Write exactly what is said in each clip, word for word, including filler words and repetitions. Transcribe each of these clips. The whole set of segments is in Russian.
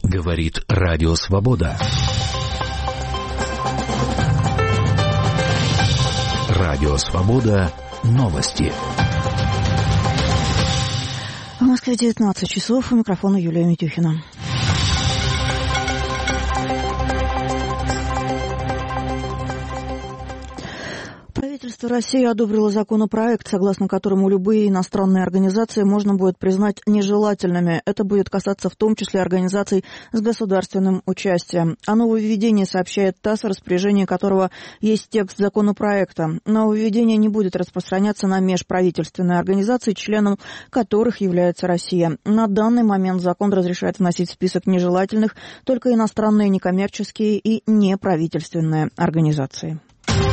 Говорит Радио Свобода. Радио Свобода. Новости. В Москве девятнадцать часов. У микрофона Юлия Митюхина. Правительство России одобрило законопроект, согласно которому любые иностранные организации можно будет признать нежелательными. Это будет касаться в том числе организаций с государственным участием. О нововведении сообщает ТАСС, распоряжение которого есть текст законопроекта. Нововведение не будет распространяться на межправительственные организации, членом которых является Россия. На данный момент закон разрешает вносить в список нежелательных только иностранные некоммерческие и неправительственные организации.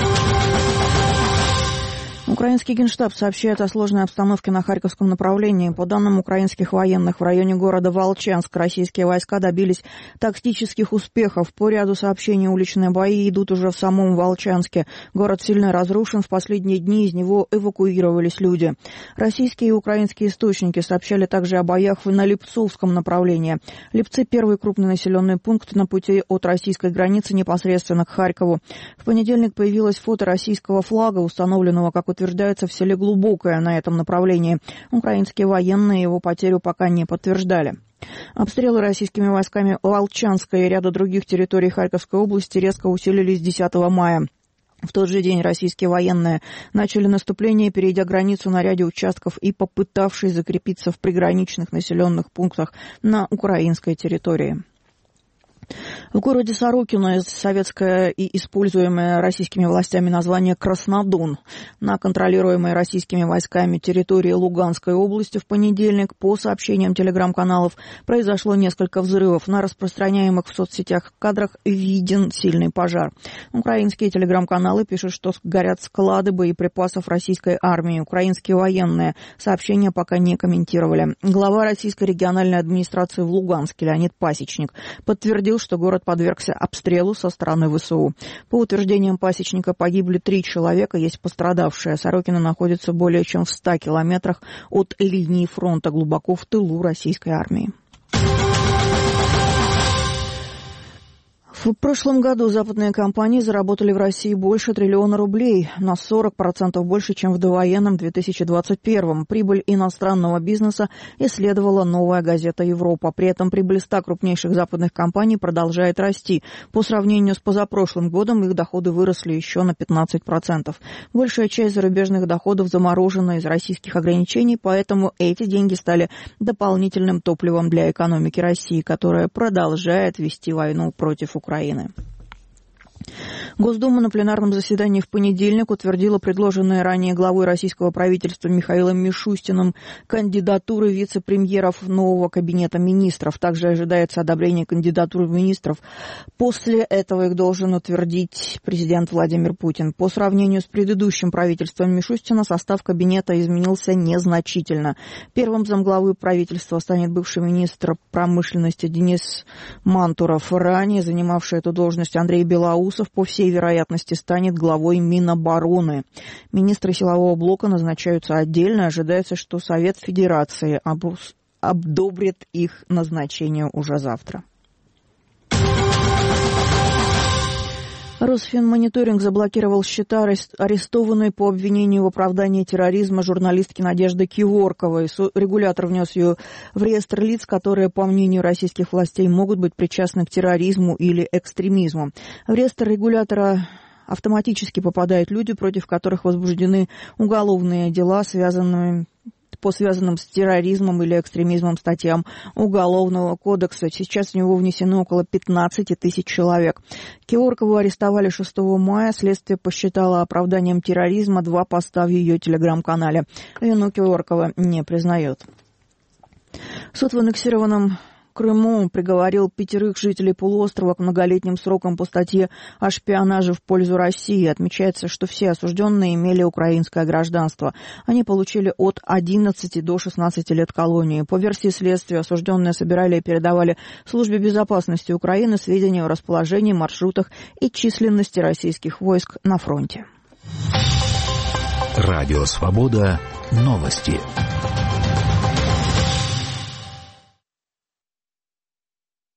Украинский Генштаб сообщает о сложной обстановке на Харьковском направлении. По данным украинских военных, в районе города Волчанск российские войска добились тактических успехов. По ряду сообщений уличные бои идут уже в самом Волчанске. Город сильно разрушен, в последние дни из него эвакуировались люди. Российские и украинские источники сообщали также о боях на Липцовском направлении. Липцы – первый крупный населенный пункт на пути от российской границы непосредственно к Харькову. В понедельник появилось фото российского флага, установленного, как утверждается, в селе Глубокое на этом направлении. Украинские военные его потерю пока не подтверждали. Обстрелы российскими войсками Волчанска и ряда других территорий Харьковской области резко усилились десятого мая. В тот же день российские военные начали наступление, перейдя границу на ряде участков и попытавшись закрепиться в приграничных населенных пунктах на украинской территории. В городе Сорокино советское и используемое российскими властями название Краснодон на контролируемой российскими войсками территории Луганской области в понедельник, по сообщениям телеграм-каналов, произошло несколько взрывов. На распространяемых в соцсетях кадрах виден сильный пожар. Украинские телеграм-каналы пишут, что горят склады боеприпасов российской армии. Украинские военные сообщения пока не комментировали. Глава российской региональной администрации в Луганске Леонид Пасечник подтвердил, что город подвергся обстрелу со стороны ВСУ. По утверждениям Пасечника, погибли три человека, есть пострадавшие. Сорокино находится более чем в ста километрах от линии фронта, глубоко в тылу российской армии. В прошлом году западные компании заработали в России больше триллиона рублей, на сорок процентов больше, чем в довоенном две тысячи двадцать первом. Прибыль иностранного бизнеса исследовала «Новая газета Европа». При этом прибыль ста крупнейших западных компаний продолжает расти. По сравнению с позапрошлым годом их доходы выросли еще на пятнадцать процентов. Большая часть зарубежных доходов заморожена из российских ограничений, поэтому эти деньги стали дополнительным топливом для экономики России, которая продолжает вести войну против Украины. Украины. Госдума на пленарном заседании в понедельник утвердила предложенные ранее главой российского правительства Михаилом Мишустиным кандидатуры вице-премьеров нового кабинета министров. Также ожидается одобрение кандидатур министров. После этого их должен утвердить президент Владимир Путин. По сравнению с предыдущим правительством Мишустина состав кабинета изменился незначительно. Первым замглавы правительства станет бывший министр промышленности Денис Мантуров. Ранее занимавший эту должность Андрей Белоусов по всей вероятности станет главой Минобороны. Министры силового блока назначаются отдельно. Ожидается, что Совет Федерации одобрит их назначение уже завтра. Росфинмониторинг заблокировал счета арестованной по обвинению в оправдании терроризма журналистки Надежды Киворковой. Регулятор внес ее в реестр лиц, которые, по мнению российских властей, могут быть причастны к терроризму или экстремизму. В реестр регулятора автоматически попадают люди, против которых возбуждены уголовные дела, связанные по связанным с терроризмом или экстремизмом статьям Уголовного кодекса. Сейчас в него внесено около пятнадцать тысяч человек. Киворкову арестовали шестого мая. Следствие посчитало оправданием терроризма два поста в ее телеграм-канале. Вину Киворкова не признает. Суд в аннексированном Крыму приговорил пятерых жителей полуострова к многолетним срокам по статье о шпионаже в пользу России. Отмечается, что все осужденные имели украинское гражданство. Они получили от одиннадцати до шестнадцати лет колонии. По версии следствия, осужденные собирали и передавали Службе безопасности Украины сведения о расположении, маршрутах и численности российских войск на фронте. Радио Свобода. Новости.